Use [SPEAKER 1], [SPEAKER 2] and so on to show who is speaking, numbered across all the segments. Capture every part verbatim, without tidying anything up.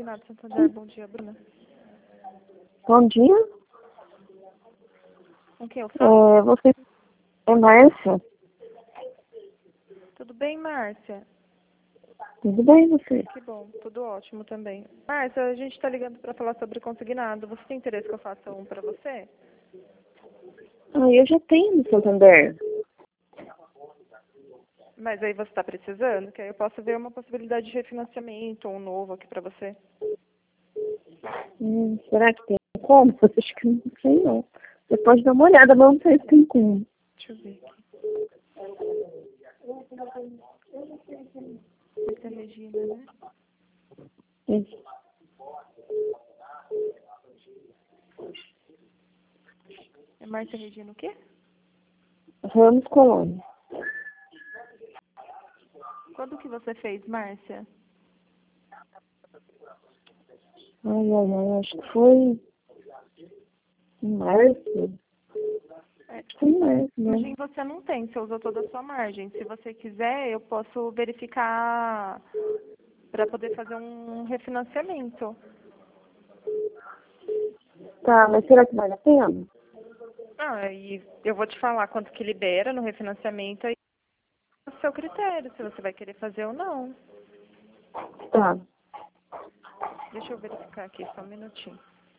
[SPEAKER 1] Consignado Santander, bom dia, Bruna.
[SPEAKER 2] Bom dia.
[SPEAKER 1] Com quem eu falo?
[SPEAKER 2] É, você é Márcia?
[SPEAKER 1] Tudo bem, Márcia?
[SPEAKER 2] Tudo bem, você?
[SPEAKER 1] Que bom, tudo ótimo também. Márcia, a gente está ligando para falar sobre consignado. Você tem interesse que eu faça um para você?
[SPEAKER 2] Ah, eu já tenho no Santander.
[SPEAKER 1] Mas aí você está precisando? Que aí eu posso ver uma possibilidade de refinanciamento ou um novo aqui para você.
[SPEAKER 2] Hum, será que tem como? Acho que não sei não. Você pode dar uma olhada, mas não sei se tem como.
[SPEAKER 1] Deixa eu ver aqui. Essa é a Regina, né?
[SPEAKER 2] Isso.
[SPEAKER 1] É Márcia Regina o quê?
[SPEAKER 2] Ramos Colônia.
[SPEAKER 1] Quando que você fez, Márcia?
[SPEAKER 2] Ai, ai, ai, acho que foi em março.
[SPEAKER 1] É,
[SPEAKER 2] Acho que foi em março,
[SPEAKER 1] margem
[SPEAKER 2] né?
[SPEAKER 1] você não tem, você usou toda a sua margem. Se você quiser, eu posso verificar para poder fazer um refinanciamento.
[SPEAKER 2] Tá, mas será que vale a pena?
[SPEAKER 1] Ah, e eu vou te falar quanto que libera no refinanciamento aí é o seu critério, se você vai querer fazer ou não.
[SPEAKER 2] Tá.
[SPEAKER 1] Deixa eu verificar aqui, só um minutinho.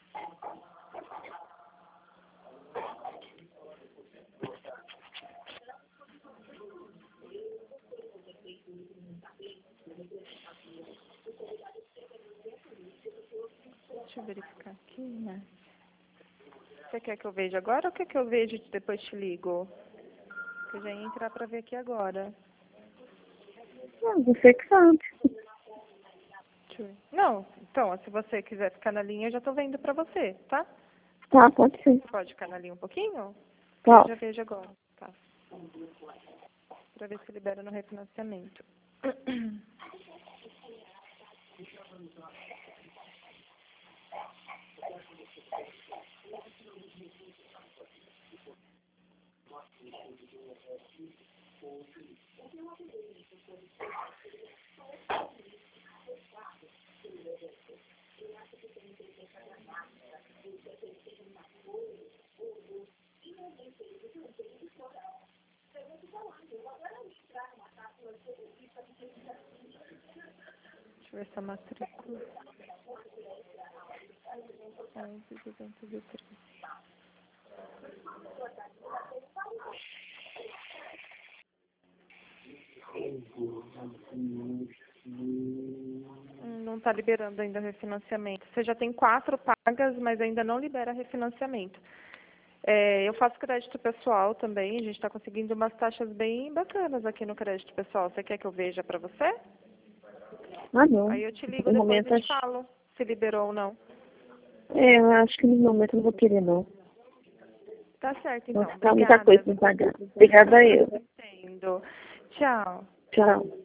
[SPEAKER 1] Deixa eu verificar aqui, né? Você quer que eu veja agora ou quer que eu veja e depois te ligo? Que eu já ia entrar pra ver aqui agora.
[SPEAKER 2] Ah, você que sabe.
[SPEAKER 1] Deixa eu ver. Não, então, se você quiser ficar na linha, eu já tô vendo pra você, tá?
[SPEAKER 2] Tá, pode ser.
[SPEAKER 1] Você pode ficar na linha um pouquinho? Que eu
[SPEAKER 2] Tá.
[SPEAKER 1] já vejo agora, tá? Pra ver se libera no refinanciamento. Deixa eu ver essa matrícula. onze, duzentos e treze. Hum, Não está liberando ainda refinanciamento. Você já tem quatro pagas, mas ainda não libera refinanciamento. É, eu faço crédito pessoal também. A gente está conseguindo umas taxas bem bacanas aqui no crédito pessoal. Você quer que eu veja para você?
[SPEAKER 2] Ah, não.
[SPEAKER 1] Aí eu te ligo
[SPEAKER 2] No
[SPEAKER 1] depois e
[SPEAKER 2] momento,
[SPEAKER 1] te
[SPEAKER 2] acho...
[SPEAKER 1] falo se liberou ou não.
[SPEAKER 2] É, eu acho que no momento eu não vou querer, não.
[SPEAKER 1] Tá certo,
[SPEAKER 2] Vou
[SPEAKER 1] então.
[SPEAKER 2] ficar muita coisa
[SPEAKER 1] Obrigada.
[SPEAKER 2] pra pagar. Obrigada a eu.
[SPEAKER 1] Entendo. Tchau.
[SPEAKER 2] Tchau.